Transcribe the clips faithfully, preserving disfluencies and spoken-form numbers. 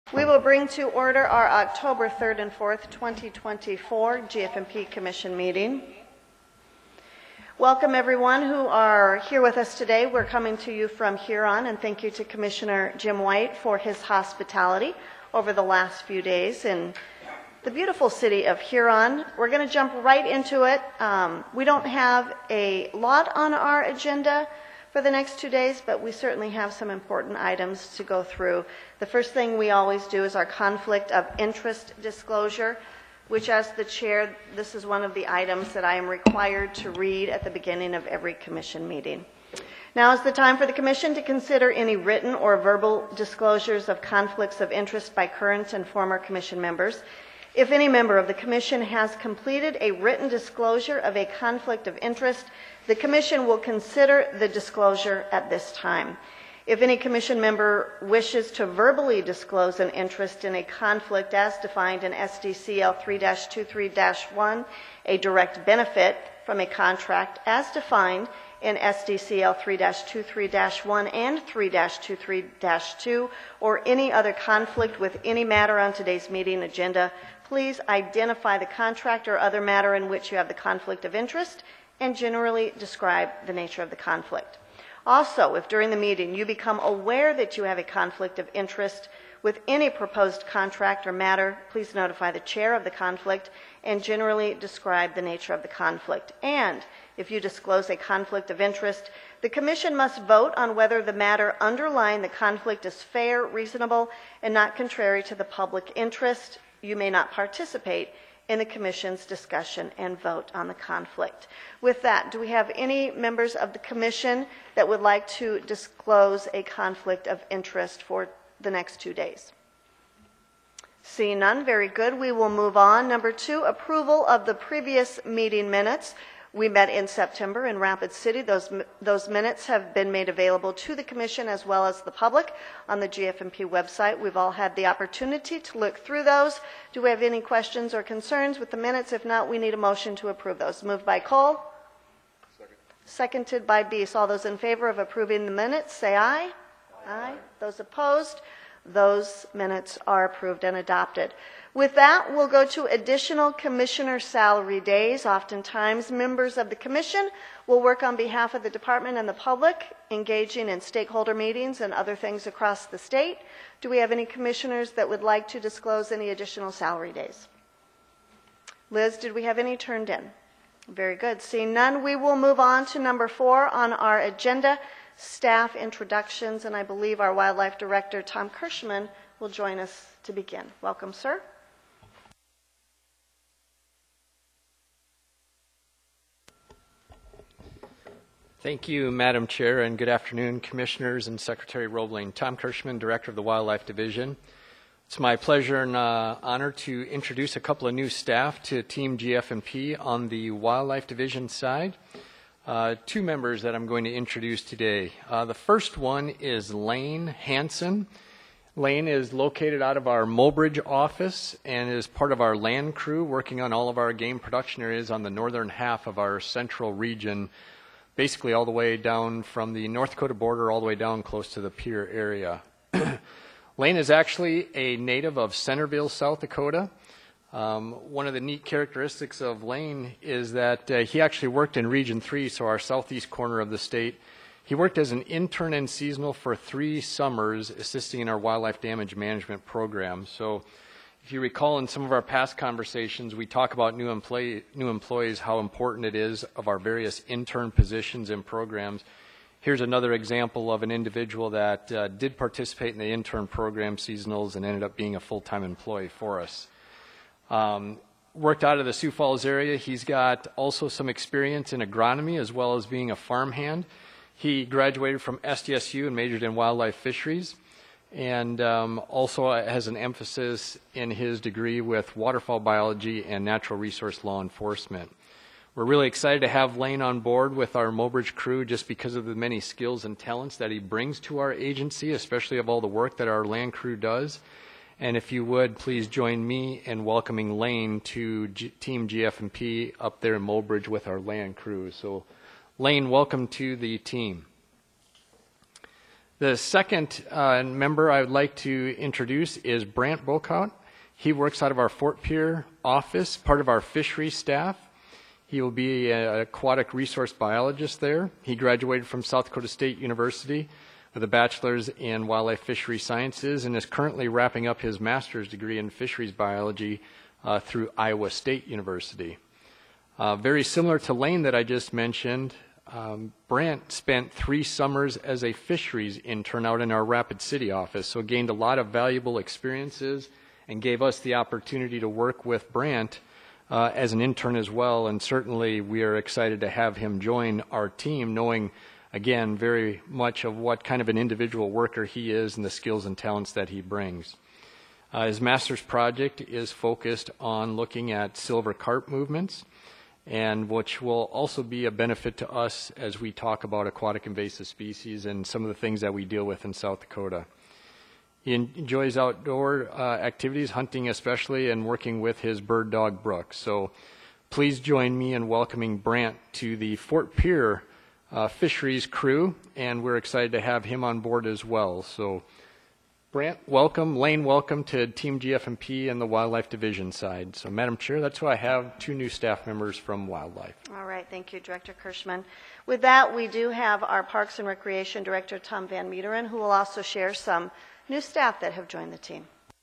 We will bring to order our October third and fourth, twenty twenty-four G F M P Commission meeting. Welcome everyone who are here with us today. We're coming to you from Huron, and thank you to Commissioner Jim White for his hospitality over the last few days in the beautiful city of Huron. We're going to jump right into it. Um, we don't have a lot on our agenda for the next two days, but we certainly have some important items to go through. The first thing we always do is our conflict of interest disclosure, which as the chair, this is one of the items that I am required to read at the beginning of every commission meeting. Now is the time for the commission to consider any written or verbal disclosures of conflicts of interest by current and former commission members. If any member of the commission has completed a written disclosure of a conflict of interest, the commission will consider the disclosure at this time. If any commission member wishes to verbally disclose an interest in a conflict as defined in S D C L three dash twenty-three dash one, a direct benefit from a contract as defined in S D C L three dash twenty-three dash one and three dash twenty-three dash two, or any other conflict with any matter on today's meeting agenda, please identify the contract or other matter in which you have the conflict of interest and generally describe the nature of the conflict. Also, if during the meeting you become aware that you have a conflict of interest with any proposed contract or matter, please notify the chair of the conflict and generally describe the nature of the conflict. And if you disclose a conflict of interest, the commission must vote on whether the matter underlying the conflict is fair, reasonable, and not contrary to the public interest. You may not participate in the commission's discussion and vote on the conflict. With that, do we have any members of the commission that would like to disclose a conflict of interest for the next two days? Seeing none, very good. We will move on. Number two, approval of the previous meeting minutes. We met in September in Rapid City. Those, those minutes have been made available to the commission as well as the public on the G F M P website. We've all had the opportunity to look through those. Do we have any questions or concerns with the minutes? If not, we need a motion to approve those. Moved by Cole. Second. Seconded by Beese. All those in favor of approving the minutes, say aye. Aye. Aye. Those opposed? Those minutes are approved and adopted. With that, we'll go to additional commissioner salary days. Oftentimes, members of the commission will work on behalf of the department and the public, engaging in stakeholder meetings and other things across the state. Do we have any commissioners that would like to disclose any additional salary days? Liz, did we have any turned in? Very good. Seeing none, we will move on to number four on our agenda, staff introductions, and I believe our wildlife director, Tom Kirschman, will join us to begin. Welcome, sir. Thank you, Madam Chair, and good afternoon, Commissioners and Secretary Roebling. Tom Kirschman, Director of the Wildlife Division. It's my pleasure and uh, honor to introduce a couple of new staff to Team G F M P on the Wildlife Division side. Uh, two members that I'm going to introduce today. Uh, the first one is Lane Hansen. Lane is located out of our Mulbridge office and is part of our land crew working on all of our game production areas on the northern half of our central region, basically all the way down from the North Dakota border all the way down close to the Pierre area. Lane is actually a native of Centerville, South Dakota. Um, one of the neat characteristics of Lane is that uh, he actually worked in Region three, so our southeast corner of the state. He worked as an intern and seasonal for three summers, assisting in our wildlife damage management program. So if you recall in some of our past conversations, we talk about new, employee, new employees, how important it is of our various intern positions and programs. Here's another example of an individual that uh, did participate in the intern program seasonals and ended up being a full-time employee for us. Um, worked out of the Sioux Falls area. He's got also some experience in agronomy as well as being a farmhand. He graduated from S D S U and majored in wildlife fisheries, and um, also has an emphasis in his degree with waterfowl biology and natural resource law enforcement. We're really excited to have Lane on board with our Mulbridge crew just because of the many skills and talents that he brings to our agency, especially of all the work that our land crew does. And if you would, please join me in welcoming Lane to G- Team G F M P up there in Mulbridge with our land crew. So, Lane, welcome to the team. The second uh, member I would like to introduce is Brant Bocout. He works out of our Fort Pierre office, part of our fishery staff. He will be an aquatic resource biologist there. He graduated from South Dakota State University with a bachelor's in wildlife fishery sciences and is currently wrapping up his master's degree in fisheries biology uh, through Iowa State University. Uh, very similar to Lane that I just mentioned, um, Brant spent three summers as a fisheries intern out in our Rapid City office, so gained a lot of valuable experiences and gave us the opportunity to work with Brant uh, as an intern as well. And certainly we are excited to have him join our team, knowing, again, very much of what kind of an individual worker he is and the skills and talents that he brings. Uh, his master's project is focused on looking at silver carp movements, and which will also be a benefit to us as we talk about aquatic invasive species and some of the things that we deal with in South Dakota. He enjoys outdoor uh, activities, hunting especially, and working with his bird dog, Brooke. So please join me in welcoming Brant to the Fort Pierre uh, Fisheries crew, and we're excited to have him on board as well. So Brant, welcome. Lane, welcome to Team G F M P and the Wildlife Division side. So, Madam Chair, that's who I have, two new staff members from Wildlife. All right, thank you, Director Kirschman. With that, we do have our Parks and Recreation Director, Tom Van Meeteren, who will also share some new staff that have joined the team.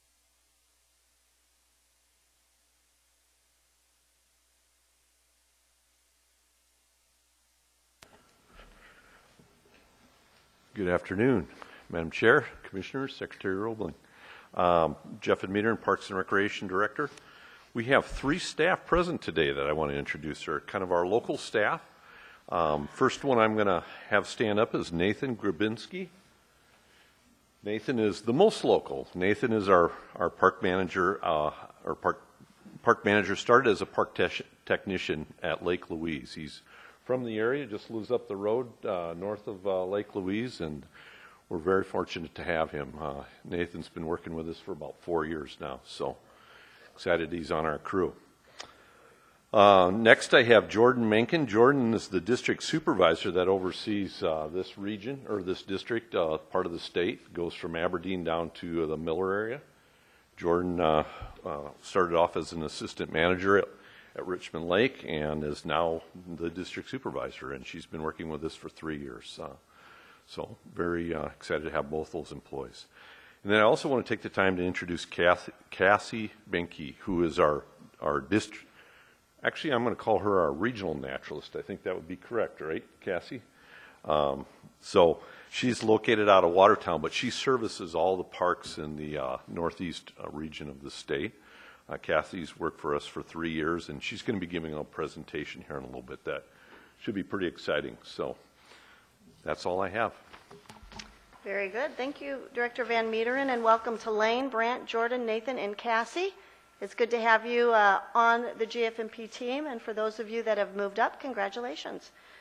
Good afternoon, Madam Chair, Commissioners, Secretary Roebling. Um, Jeff Van Meeteren, Parks and Recreation Director. We have three staff present today that I want to introduce. They're kind of our local staff. Um, first one I'm going to have stand up is Nathan Grabinski. Nathan is the most local. Nathan is our, our park manager. Uh, our park, park manager started as a park te- technician at Lake Louise. He's from the area, just lives up the road uh, north of uh, Lake Louise, and we're very fortunate to have him. Uh, Nathan's been working with us for about four years now, so excited he's on our crew. Uh, next I have Jordan Menken. Jordan is the district supervisor that oversees uh, this region, or this district, uh, part of the state. It goes from Aberdeen down to uh, the Miller area. Jordan uh, uh, started off as an assistant manager at at Richmond Lake and is now the district supervisor, and she's been working with us for three years. Uh, so very uh, excited to have both those employees. And then I also want to take the time to introduce Kath, Cassie Benke, who is our, our district, actually I'm going to call her our regional naturalist. I think that would be correct, right, Cassie? Um, so she's located out of Watertown, but she services all the parks in the uh, northeast uh, region of the state. Uh, Kathy's worked for us for three years, and she's going to be giving a presentation here in a little bit that should be pretty exciting. So that's all I have. Very good. Thank you, Director Van Meeteren, and welcome to Lane, Brant, Jordan, Nathan, and Cassie. It's good to have you uh, on the G F M P team, and for those of you that have moved up, congratulations.